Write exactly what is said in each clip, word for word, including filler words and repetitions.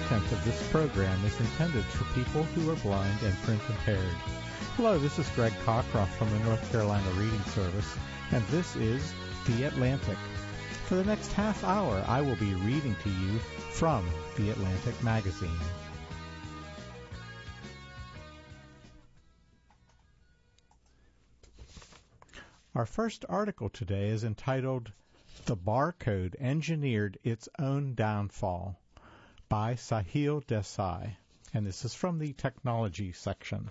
content of this program is intended for people who are blind and print impaired. Hello, this is Greg Cockcroft from the North Carolina Reading Service, and this is The Atlantic. For the next half hour, I will be reading to you from The Atlantic magazine. Our first article today is entitled The Barcode Engineered Its Own Downfall by Sahil Desai, and this is from the technology section.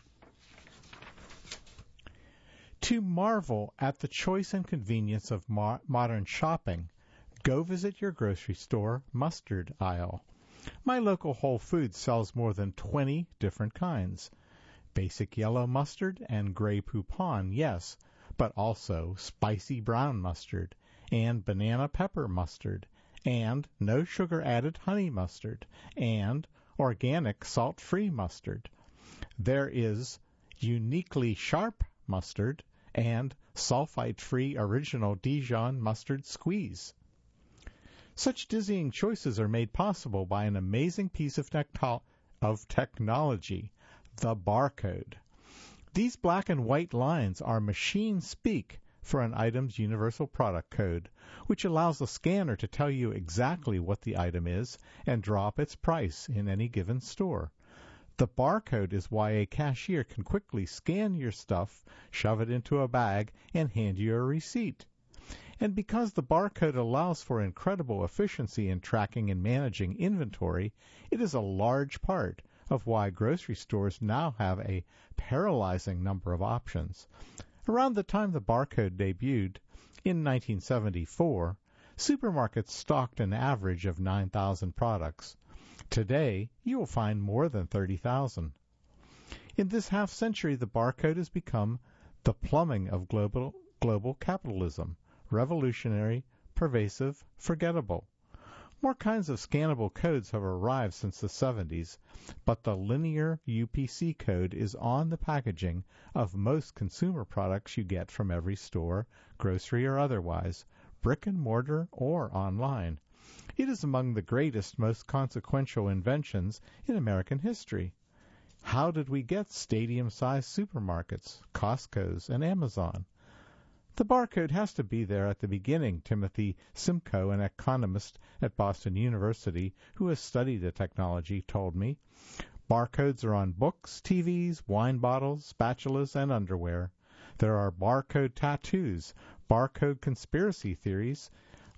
To marvel at the choice and convenience of mo- modern shopping, go visit your grocery store mustard aisle. My local Whole Foods sells more than twenty different kinds. Basic yellow mustard and gray poupon, yes, but also spicy brown mustard and banana pepper mustard, and no sugar-added honey mustard, and organic salt-free mustard. There is uniquely sharp mustard and sulfite-free original Dijon mustard squeeze. Such dizzying choices are made possible by an amazing piece of, techno- of technology, the barcode. These black and white lines are machine speak for an item's universal product code, which allows the scanner to tell you exactly what the item is and drop its price in any given store. The barcode is why a cashier can quickly scan your stuff, shove it into a bag, and hand you a receipt. And because the barcode allows for incredible efficiency in tracking and managing inventory, it is a large part of why grocery stores now have a paralyzing number of options. Around the time the barcode debuted, in nineteen seventy-four, supermarkets stocked an average of nine thousand products. Today, you will find more than thirty thousand. In this half-century, the barcode has become the plumbing of global, global capitalism, revolutionary, pervasive, forgettable. More kinds of scannable codes have arrived since the seventies, but the linear U P C code is on the packaging of most consumer products you get from every store, grocery or otherwise, brick and mortar or online. It is among the greatest, most consequential inventions in American history. How did we get stadium-sized supermarkets, Costco's, and Amazon? The barcode has to be there at the beginning, Timothy Simcoe, an economist at Boston University who has studied the technology, told me. Barcodes are on books, T Vs, wine bottles, spatulas, and underwear. There are barcode tattoos, barcode conspiracy theories,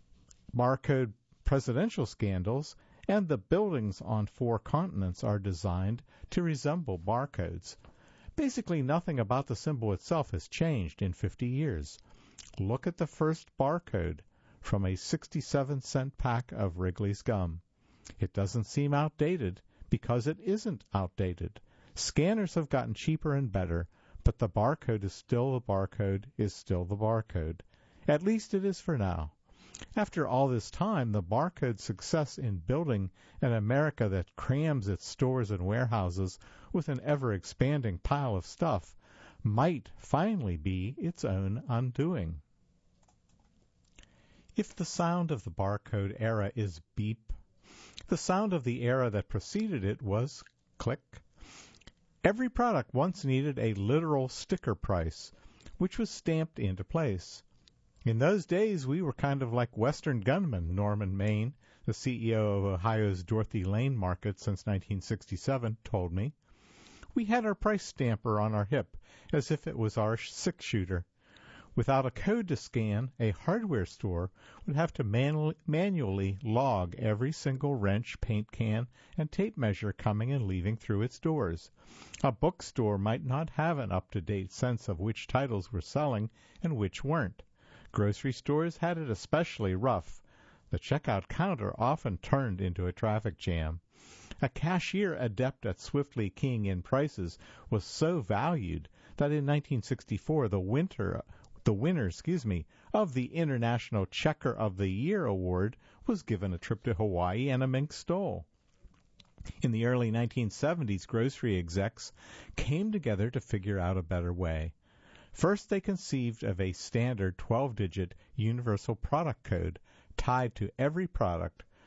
barcode presidential scandals, and the buildings on four continents are designed to resemble barcodes. Basically, nothing about the symbol itself has changed in fifty years. Look at the first barcode from a sixty-seven cent pack of Wrigley's gum. It doesn't seem outdated because it isn't outdated. Scanners have gotten cheaper and better, but the barcode is still the barcode is still the barcode. At least it is for now. After all this time, the barcode's success in building an America that crams its stores and warehouses with an ever-expanding pile of stuff might finally be its own undoing. If the sound of the barcode era is beep, the sound of the era that preceded it was click. Every product once needed a literal sticker price, which was stamped into place. In those days, we were kind of like Western gunmen, Norman Maine, the C E O of Ohio's Dorothy Lane Market since nineteen sixty-seven, told me. We had our price stamper on our hip, as if it was our six-shooter. Without a code to scan, a hardware store would have to manu- manually log every single wrench, paint can, and tape measure coming and leaving through its doors. A bookstore might not have an up-to-date sense of which titles were selling and which weren't. Grocery stores had it especially rough. The checkout counter often turned into a traffic jam. A cashier adept at swiftly keying in prices was so valued that in nineteen sixty-four the winter, the winner, excuse me, of the International Checker of the Year award was given a trip to Hawaii and a mink stole. In the early nineteen seventies, grocery execs came together to figure out a better way. First, they conceived of a standard twelve-digit universal product code tied to every product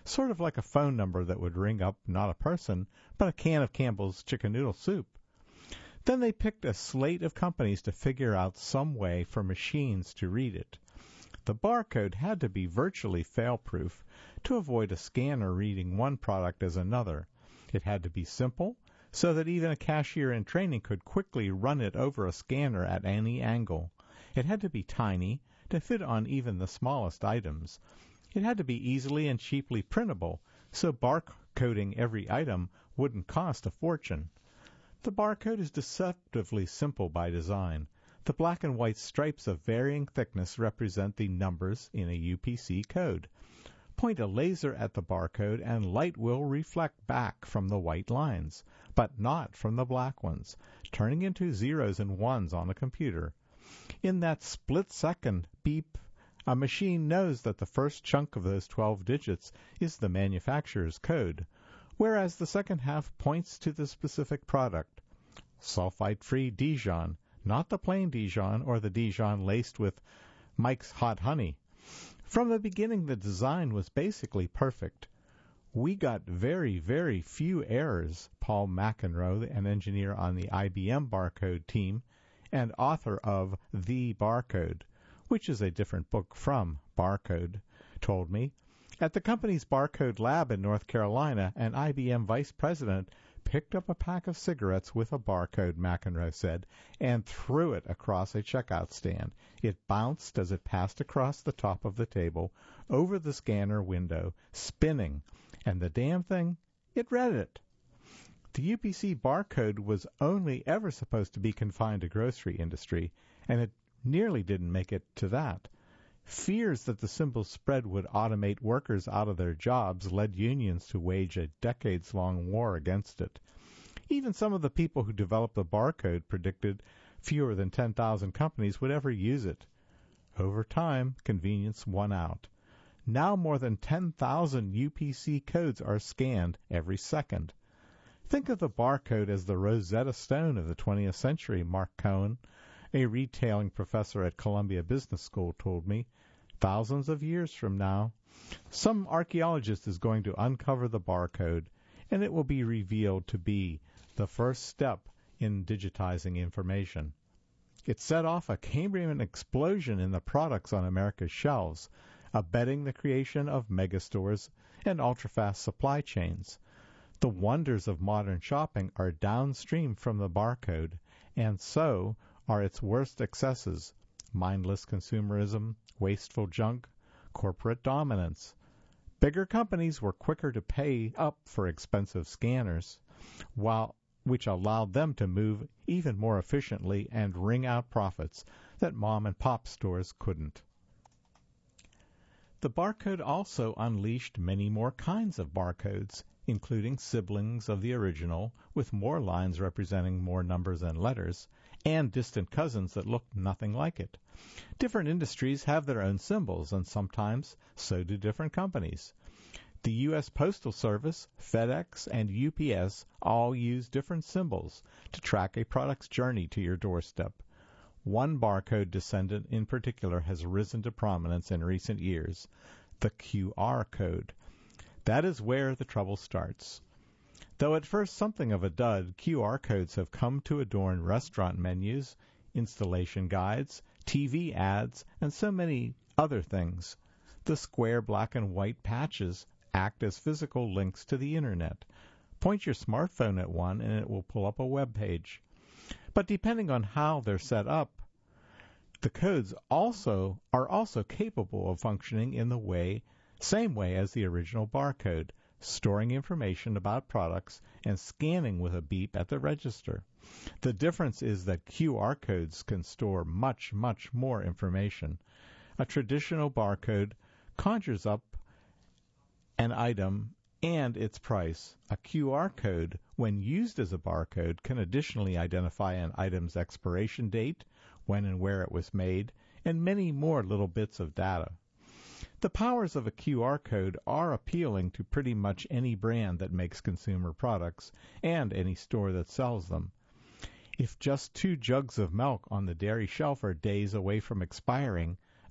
sort of like a phone number that would ring up not a person, but a can of Campbell's chicken noodle soup. Then they picked a slate of companies to figure out some way for machines to read it. The barcode had to be virtually fail-proof to avoid a scanner reading one product as another. It had to be simple, so that even a cashier in training could quickly run it over a scanner at any angle. It had to be tiny, to fit on even the smallest items. It had to be easily and cheaply printable, so barcoding every item wouldn't cost a fortune. The barcode is deceptively simple by design. The black and white stripes of varying thickness represent the numbers in a U P C code. Point a laser at the barcode and light will reflect back from the white lines, but not from the black ones, turning into zeros and ones on a computer. In that split-second beep, a machine knows that the first chunk of those twelve digits is the manufacturer's code, whereas the second half points to the specific product. Sulfite-free Dijon, not the plain Dijon or the Dijon laced with Mike's Hot Honey. From the beginning, the design was basically perfect. We got very, very few errors, Paul McEnroe, an engineer on the I B M barcode team and author of The Barcode, which is a different book from Barcode, told me. At the company's barcode lab in North Carolina, an I B M vice president picked up a pack of cigarettes with a barcode, McEnroe said, and threw it across a checkout stand. It bounced as it passed across the top of the table, over the scanner window, spinning, and the damn thing, it read it. The U P C barcode was only ever supposed to be confined to grocery industry, and it nearly didn't make it to that. Fears that the symbol spread would automate workers out of their jobs led unions to wage a decades-long war against it. Even some of the people who developed the barcode predicted fewer than ten thousand companies would ever use it. Over time, convenience won out. Now more than ten thousand U P C codes are scanned every second. Think of the barcode as the Rosetta Stone of the twentieth century, Mark Cohen, a retailing professor at Columbia Business School, told me. Thousands of years from now, some archaeologist is going to uncover the barcode, and it will be revealed to be the first step in digitizing information. It set off a Cambrian explosion in the products on America's shelves, abetting the creation of megastores and ultra-fast supply chains. The wonders of modern shopping are downstream from the barcode, and so are its worst excesses: mindless consumerism, wasteful junk, corporate dominance. Bigger companies were quicker to pay up for expensive scanners, while which allowed them to move even more efficiently and wring out profits that mom-and-pop stores couldn't. The barcode also unleashed many more kinds of barcodes, including siblings of the original, with more lines representing more numbers and letters, and distant cousins that looked nothing like it. Different industries have their own symbols, and sometimes so do different companies. The U S Postal Service, FedEx, and U P S all use different symbols to track a product's journey to your doorstep. One barcode descendant in particular has risen to prominence in recent years, the Q R code. That is where the trouble starts. Though at first something of a dud, Q R codes have come to adorn restaurant menus, installation guides, T V ads, and so many other things. The square black and white patches act as physical links to the Internet. Point your smartphone at one and it will pull up a web page. But depending on how they're set up, the codes also are also capable of functioning in the way same way as the original barcode, storing information about products and scanning with a beep at the register. The difference is that Q R codes can store much, much more information. A traditional barcode conjures up an item and its price. A Q R code, when used as a barcode, can additionally identify an item's expiration date, when and where it was made, and many more little bits of data. The powers of a Q R code are appealing to pretty much any brand that makes consumer products and any store that sells them. If just two jugs of milk on the dairy shelf are days away from expiring,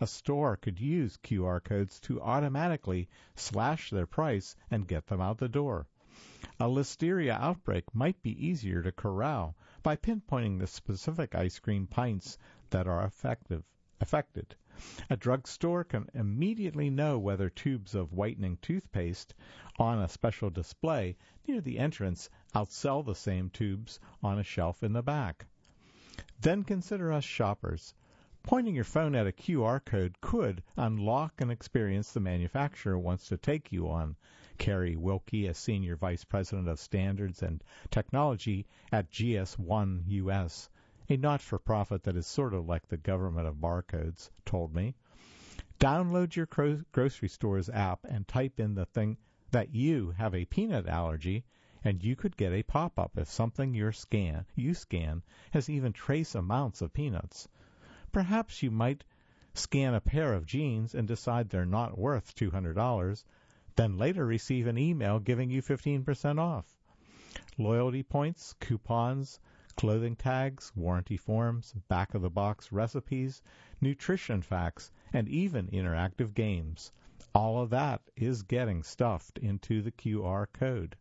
a store could use Q R codes to automatically slash their price and get them out the door. A listeria outbreak might be easier to corral by pinpointing the specific ice cream pints that are effective, affected. A drugstore can immediately know whether tubes of whitening toothpaste on a special display near the entrance outsell the same tubes on a shelf in the back. Then consider us shoppers. Pointing your phone at a Q R code could unlock an experience the manufacturer wants to take you on. Carrie Wilkie, a Senior Vice President of Standards and Technology at G S one U S, a not-for-profit that is sort of like the government of barcodes, told me. Download your gro- grocery store's app and type in the thing that you have a peanut allergy, and you could get a pop-up if something your scan, you scan has even trace amounts of peanuts. Perhaps you might scan a pair of jeans and decide they're not worth two hundred dollars, then later receive an email giving you fifteen percent off. Loyalty points, coupons, clothing tags, warranty forms, back-of-the-box recipes, nutrition facts, and even interactive games. All of that is getting stuffed into the Q R code.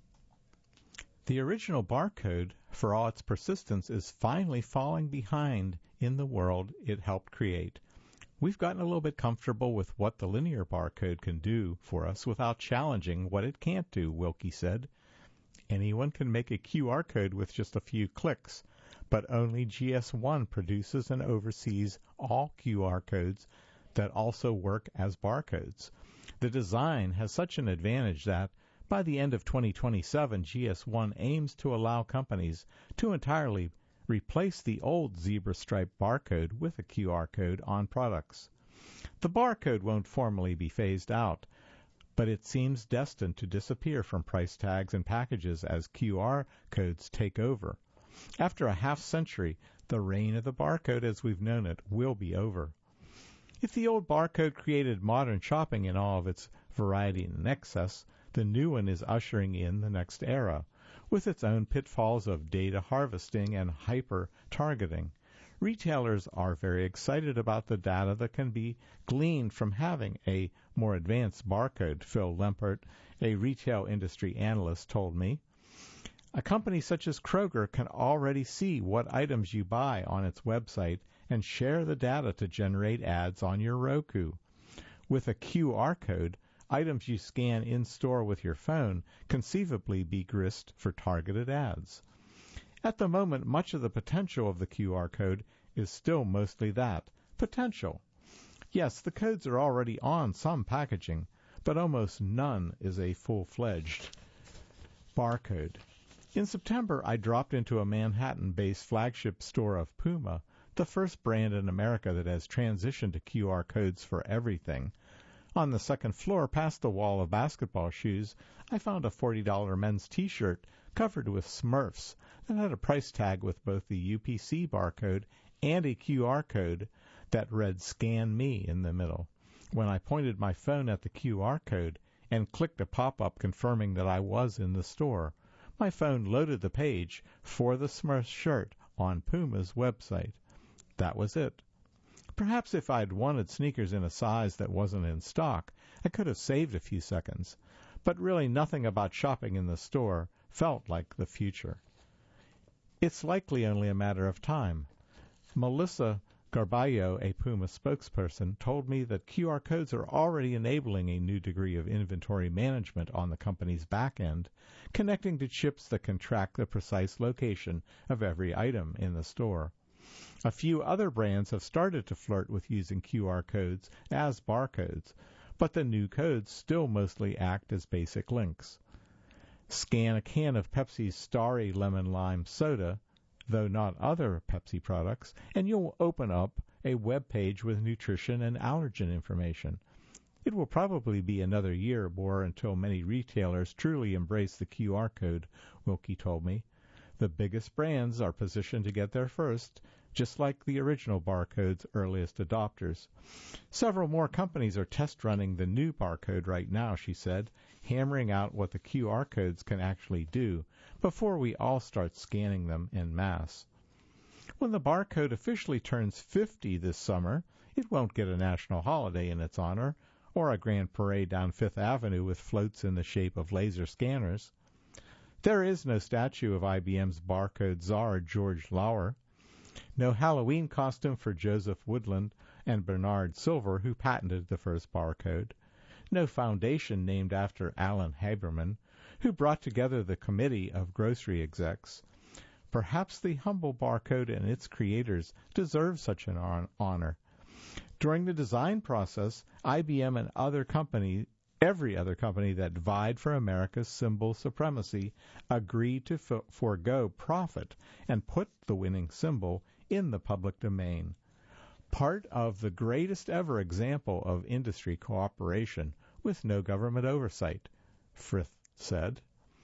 The original barcode, for all its persistence, is finally falling behind in the world it helped create. We've gotten a little bit comfortable with what the linear barcode can do for us without challenging what it can't do, Wilkie said. Anyone can make a Q R code with just a few clicks, but only G S one produces and oversees all Q R codes that also work as barcodes. The design has such an advantage that by the end of twenty twenty-seven, G S one aims to allow companies to entirely replace the old zebra stripe barcode with a Q R code on products. The barcode won't formally be phased out, but it seems destined to disappear from price tags and packages as Q R codes take over. After a half century, the reign of the barcode as we've known it will be over. If the old barcode created modern shopping in all of its variety and excess, the new one is ushering in the next era, with its own pitfalls of data harvesting and hyper-targeting. Retailers are very excited about the data that can be gleaned from having a more advanced barcode, Phil Lempert, a retail industry analyst, told me. A company such as Kroger can already see what items you buy on its website and share the data to generate ads on your Roku. With a Q R code, items you scan in-store with your phone conceivably be grist for targeted ads. At the moment, much of the potential of the Q R code is still mostly that, potential. Yes, the codes are already on some packaging, but almost none is a full-fledged barcode. In September, I dropped into a Manhattan-based flagship store of Puma, the first brand in America that has transitioned to Q R codes for everything. On the second floor, past the wall of basketball shoes, I found a forty dollars men's T-shirt covered with Smurfs that had a price tag with both the U P C barcode and a Q R code that read Scan Me in the middle. When I pointed my phone at the Q R code and clicked a pop-up confirming that I was in the store, my phone loaded the page for the Smurfs shirt on Puma's website. That was it. Perhaps if I'd wanted sneakers in a size that wasn't in stock, I could have saved a few seconds. But really nothing about shopping in the store felt like the future. It's likely only a matter of time. Melissa Garballo, a Puma spokesperson, told me that Q R codes are already enabling a new degree of inventory management on the company's back end, connecting to chips that can track the precise location of every item in the store. A few other brands have started to flirt with using Q R codes as barcodes, but the new codes still mostly act as basic links. Scan a can of Pepsi's Starry Lemon Lime Soda, though not other Pepsi products, and you'll open up a web page with nutrition and allergen information. It will probably be another year more until many retailers truly embrace the Q R code, Wilkie told me. The biggest brands are positioned to get there first, just like the original barcode's earliest adopters. Several more companies are test running the new barcode right now, she said, hammering out what the Q R codes can actually do before we all start scanning them en masse. When the barcode officially turns fifty this summer, it won't get a national holiday in its honor or a grand parade down Fifth Avenue with floats in the shape of laser scanners. There is no statue of I B M's barcode czar, George Lauer. No Halloween costume for Joseph Woodland and Bernard Silver, who patented the first barcode. No foundation named after Alan Haberman, who brought together the committee of grocery execs. Perhaps the humble barcode and its creators deserve such an honor. During the design process, I B M and other companies, every other company that vied for America's symbol supremacy, agreed to f- forego profit and put the winning symbol in the public domain. Part of the greatest ever example of industry cooperation with no government oversight, Frith said.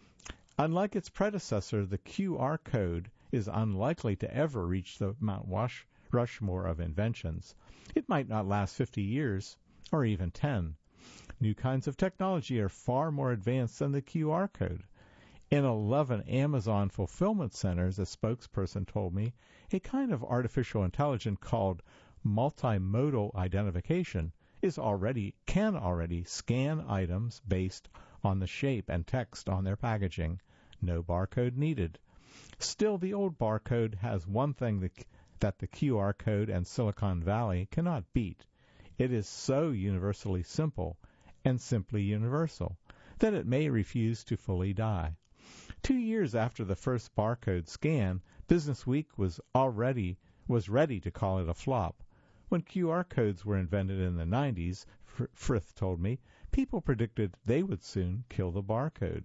Unlike its predecessor, the Q R code is unlikely to ever reach the Mount Wash- Rushmore of inventions. It might not last fifty years, or even ten. New kinds of technology are far more advanced than the Q R code. In eleven Amazon fulfillment centers, a spokesperson told me, a kind of artificial intelligence called multimodal identification is already can already scan items based on the shape and text on their packaging. No barcode needed. Still, the old barcode has one thing that, that the Q R code and Silicon Valley cannot beat. It is so universally simple and simply universal that it may refuse to fully die. Two years after the first barcode scan, Business Week was already was ready to call it a flop. When Q R codes were invented in the nineties, Fr- Frith told me, people predicted they would soon kill the barcode.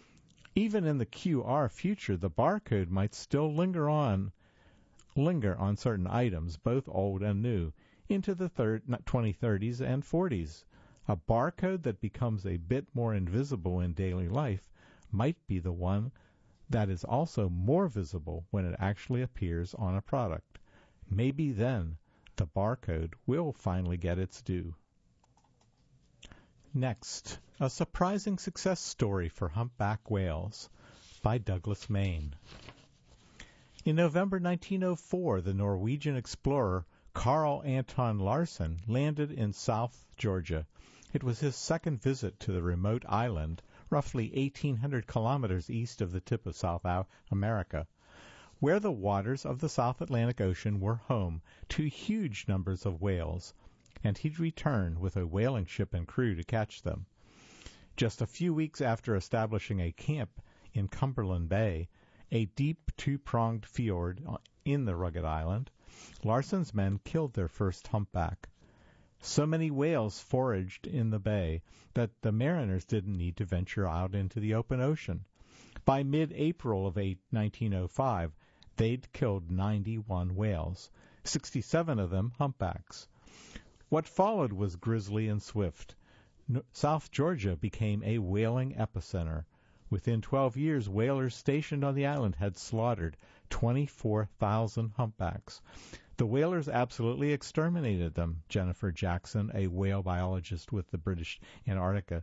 Even in the Q R future, the barcode might still linger on linger on certain items, both old and new, into the third, twenty thirties and forties. A barcode that becomes a bit more invisible in daily life might be the one that is also more visible when it actually appears on a product. Maybe then the barcode will finally get its due. Next, a surprising success story for humpback whales by Douglas Main. In November nineteen oh four, the Norwegian explorer Carl Anton Larsen landed in South Georgia. It was his second visit to the remote island, roughly eighteen hundred kilometers east of the tip of South America, where the waters of the South Atlantic Ocean were home to huge numbers of whales, and he'd return with a whaling ship and crew to catch them. Just a few weeks after establishing a camp in Cumberland Bay, a deep two-pronged fjord in the rugged island, Larsen's men killed their first humpback. So many whales foraged in the bay that the mariners didn't need to venture out into the open ocean. By mid-April of nineteen oh five, they'd killed ninety-one whales, sixty-seven of them humpbacks. What followed was grisly and swift. No- South Georgia became a whaling epicenter. Within twelve years, whalers stationed on the island had slaughtered twenty-four thousand humpbacks. The whalers absolutely exterminated them, Jennifer Jackson, a whale biologist with the British Antarctica,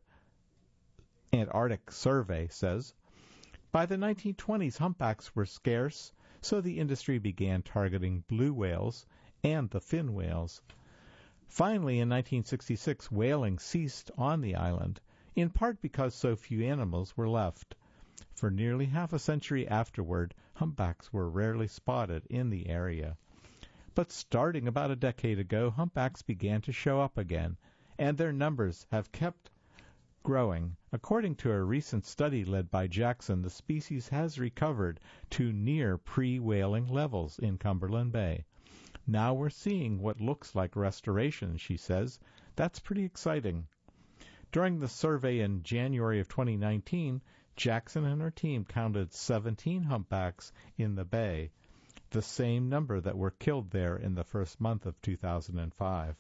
Antarctic Survey, says. By the nineteen twenties, humpbacks were scarce, so the industry began targeting blue whales and the fin whales. Finally, in nineteen sixty-six, whaling ceased on the island, in part because so few animals were left. For nearly half a century afterward, humpbacks were rarely spotted in the area. But starting about a decade ago, humpbacks began to show up again, and their numbers have kept growing. According to a recent study led by Jackson, the species has recovered to near pre-whaling levels in Cumberland Bay. Now we're seeing what looks like restoration, she says. That's pretty exciting. During the survey in January of twenty nineteen, Jackson and her team counted seventeen humpbacks in the bay, the same number that were killed there in the first month of two thousand five.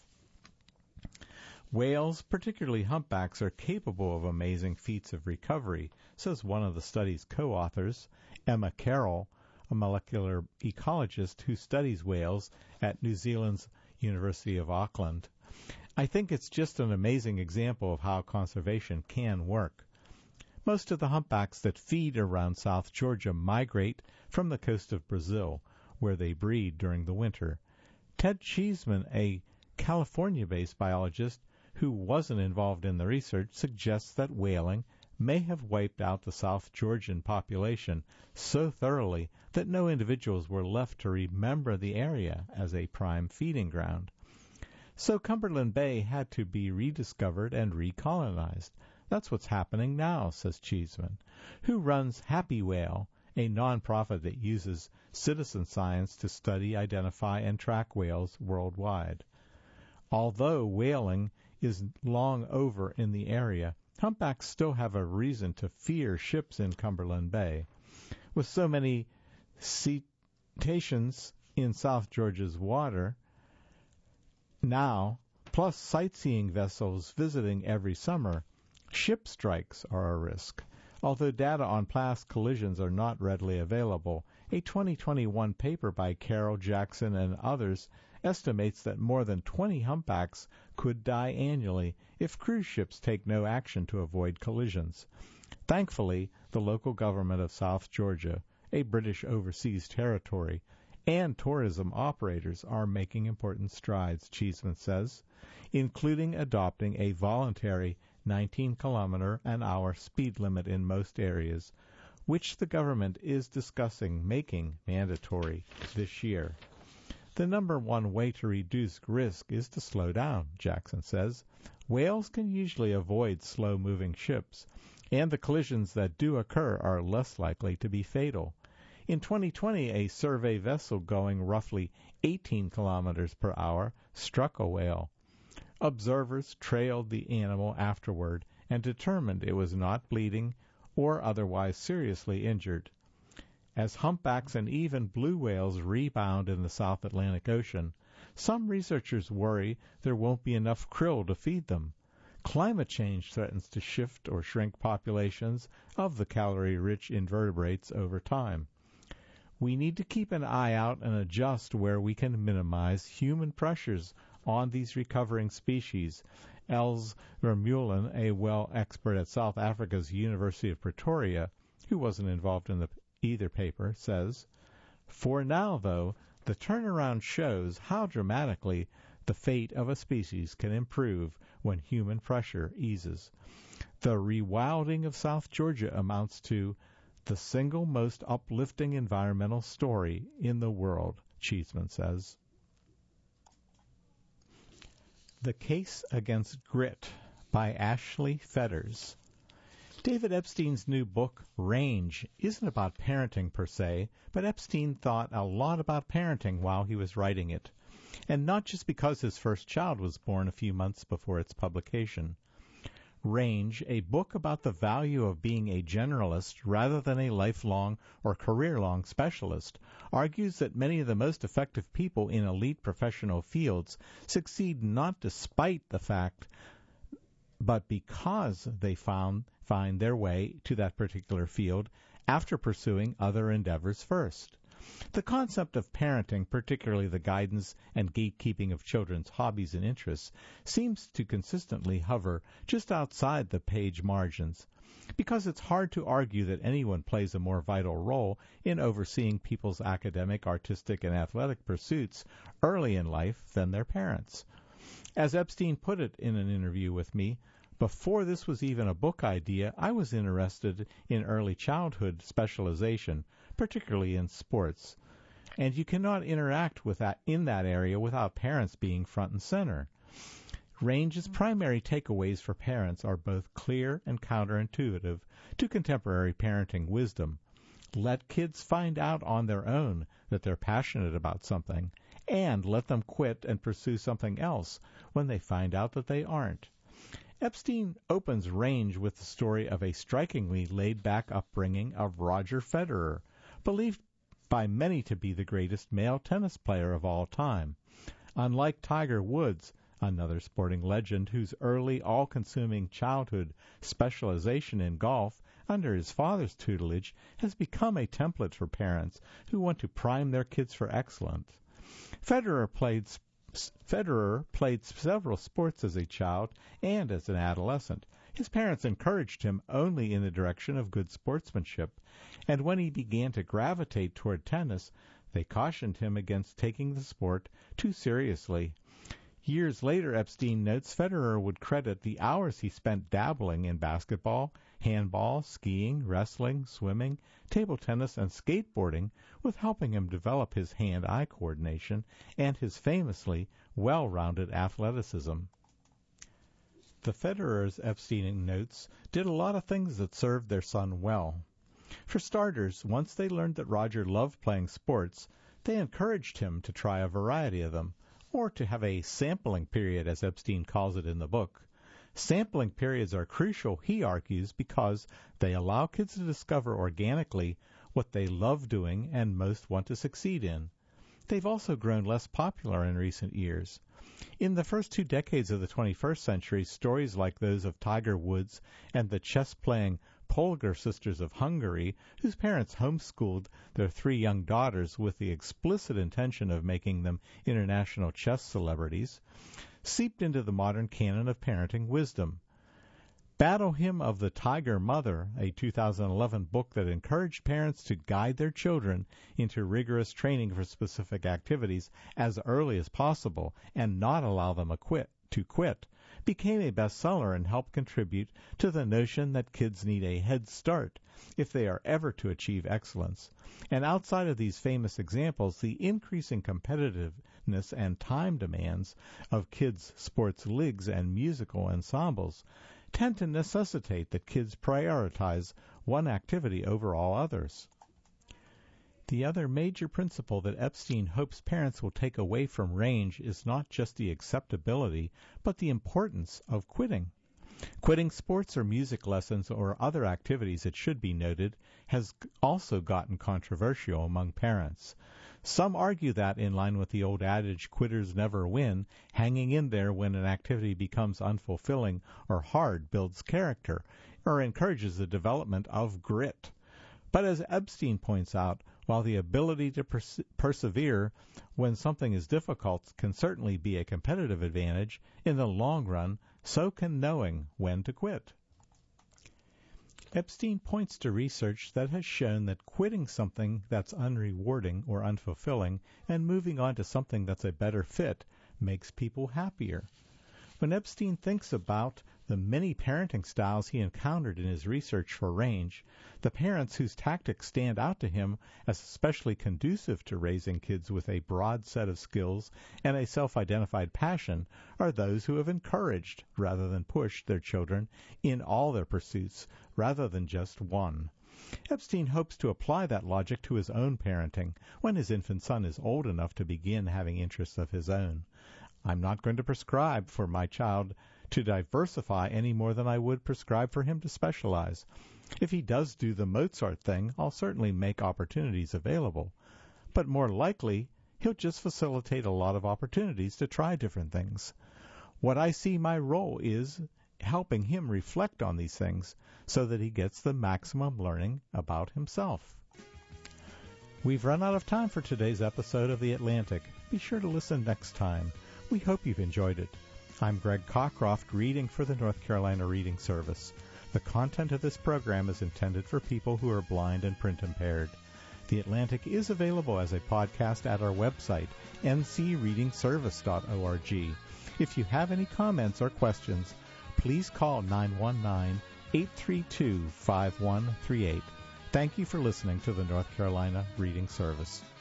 Whales, particularly humpbacks, are capable of amazing feats of recovery, says one of the study's co-authors, Emma Carroll, a molecular ecologist who studies whales at New Zealand's University of Auckland. I think it's just an amazing example of how conservation can work. Most of the humpbacks that feed around South Georgia migrate from the coast of Brazil, where they breed during the winter. Ted Cheeseman, a California-based biologist who wasn't involved in the research, suggests that whaling may have wiped out the South Georgian population so thoroughly that no individuals were left to remember the area as a prime feeding ground. So Cumberland Bay had to be rediscovered and recolonized. That's what's happening now, says Cheeseman, who runs Happy Whale, a nonprofit that uses citizen science to study, identify, and track whales worldwide. Although whaling is long over in the area, humpbacks still have a reason to fear ships in Cumberland Bay. With so many cetaceans in South Georgia's water now, plus sightseeing vessels visiting every summer, ship strikes are a risk. Although data on past collisions are not readily available, a twenty twenty-one paper by Carol Jackson and others estimates that more than twenty humpbacks could die annually if cruise ships take no action to avoid collisions. Thankfully, the local government of South Georgia, a British overseas territory, and tourism operators are making important strides, Cheeseman says, including adopting a voluntary nineteen kilometer an hour speed limit in most areas, which the government is discussing making mandatory this year. The number one way to reduce risk is to slow down, Jackson says. Whales can usually avoid slow-moving ships, and the collisions that do occur are less likely to be fatal. In twenty twenty, a survey vessel going roughly eighteen kilometers per hour struck a whale. Observers trailed the animal afterward and determined it was not bleeding or otherwise seriously injured. As humpbacks and even blue whales rebound in the South Atlantic Ocean, some researchers worry there won't be enough krill to feed them. Climate change threatens to shift or shrink populations of the calorie-rich invertebrates over time. We need to keep an eye out and adjust where we can minimize human pressures on these recovering species. Els Vermeulen, a whale expert at South Africa's University of Pretoria, who wasn't involved in the either paper, says, "For now, though, the turnaround shows how dramatically the fate of a species can improve when human pressure eases. The rewilding of South Georgia amounts to the single most uplifting environmental story in the world," Cheeseman says. The Case Against Grit by Ashley Fetters. David Epstein's new book, Range, isn't about parenting per se, but Epstein thought a lot about parenting while he was writing it, and not just because his first child was born a few months before its publication. Range, a book about the value of being a generalist rather than a lifelong or career-long specialist, argues that many of the most effective people in elite professional fields succeed not despite the fact, but because they found find their way to that particular field after pursuing other endeavors first. The concept of parenting, particularly the guidance and gatekeeping of children's hobbies and interests, seems to consistently hover just outside the page margins, because it's hard to argue that anyone plays a more vital role in overseeing people's academic, artistic, and athletic pursuits early in life than their parents. As Epstein put it in an interview with me, "Before this was even a book idea, I was interested in early childhood specialization, particularly in sports. And you cannot interact with that in that area without parents being front and center." Range's primary takeaways for parents are both clear and counterintuitive to contemporary parenting wisdom. Let kids find out on their own that they're passionate about something, and let them quit and pursue something else when they find out that they aren't. Epstein opens Range with the story of a strikingly laid-back upbringing of Roger Federer, believed by many to be the greatest male tennis player of all time. Unlike Tiger Woods, another sporting legend whose early, all-consuming childhood specialization in golf under his father's tutelage has become a template for parents who want to prime their kids for excellence. Federer played Federer played several sports as a child and as an adolescent. His parents encouraged him only in the direction of good sportsmanship, and when he began to gravitate toward tennis, They cautioned him against taking the sport too seriously. Years later, Epstein notes Federer would credit the hours he spent dabbling in basketball, handball, skiing, wrestling, swimming, table tennis, and skateboarding with helping him develop his hand-eye coordination and his famously well-rounded athleticism. The Federers, Epstein notes, did a lot of things that served their son well. For starters, once they learned that Roger loved playing sports, they encouraged him to try a variety of them, or to have a sampling period, as Epstein calls it in the book. Sampling periods are crucial, he argues, because they allow kids to discover organically what they love doing and most want to succeed in. They've also grown less popular in recent years. In the first two decades of the twenty-first century, stories like those of Tiger Woods and the chess-playing Polgar sisters of Hungary, whose parents homeschooled their three young daughters with the explicit intention of making them international chess celebrities, seeped into the modern canon of parenting wisdom. Battle Hymn of the Tiger Mother, a two thousand eleven book that encouraged parents to guide their children into rigorous training for specific activities as early as possible and not allow them a quit, to quit, became a bestseller and helped contribute to the notion that kids need a head start if they are ever to achieve excellence. And outside of these famous examples, the increasing competitiveness and time demands of kids' sports leagues and musical ensembles tend to necessitate that kids prioritize one activity over all others. The other major principle that Epstein hopes parents will take away from range is not just the acceptability, but the importance of quitting. Quitting sports or music lessons or other activities, it should be noted, has also gotten controversial among parents. Some argue that, in line with the old adage, quitters never win, hanging in there when an activity becomes unfulfilling or hard builds character, or encourages the development of grit. But as Epstein points out, while the ability to pers- persevere when something is difficult can certainly be a competitive advantage, in the long run, so can knowing when to quit. Epstein points to research that has shown that quitting something that's unrewarding or unfulfilling and moving on to something that's a better fit makes people happier. When Epstein thinks about the many parenting styles he encountered in his research for range, the parents whose tactics stand out to him as especially conducive to raising kids with a broad set of skills and a self-identified passion are those who have encouraged rather than pushed their children in all their pursuits rather than just one. Epstein hopes to apply that logic to his own parenting when his infant son is old enough to begin having interests of his own. I'm not going to prescribe for my child to diversify any more than I would prescribe for him to specialize. If he does do the Mozart thing, I'll certainly make opportunities available. But more likely, he'll just facilitate a lot of opportunities to try different things. What I see my role is helping him reflect on these things so that he gets the maximum learning about himself. We've run out of time for today's episode of The Atlantic. Be sure to listen next time. We hope you've enjoyed it. I'm Greg Cockcroft, reading for the North Carolina Reading Service. The content of this program is intended for people who are blind and print impaired. The Atlantic is available as a podcast at our website, n c reading service dot org. If you have any comments or questions, please call nine one nine, eight three two, five one three eight. Thank you for listening to the North Carolina Reading Service.